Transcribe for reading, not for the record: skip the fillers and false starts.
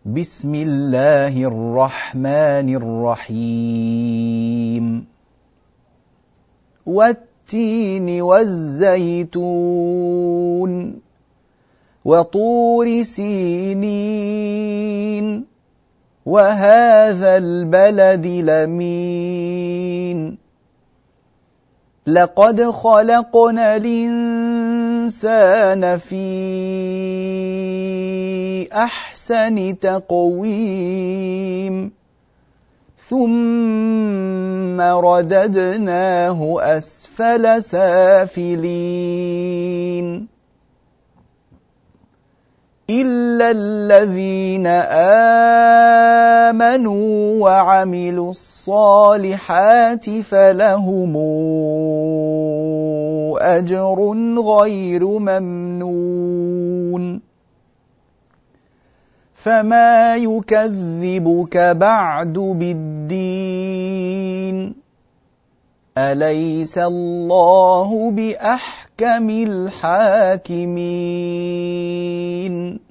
بسم الله الرحمن الرحيم والتين والزيتون وطور سينين وهذا البلد الأمين لقد خلقنا الإنسان في أحسن تقويم ثم رددناه أسفل سافلين إلا الذين آمنوا وعملوا الصالحات فلهم أجر غير ممنون فما يكذبك بعد بالدين أليس الله بأحكم الحاكمين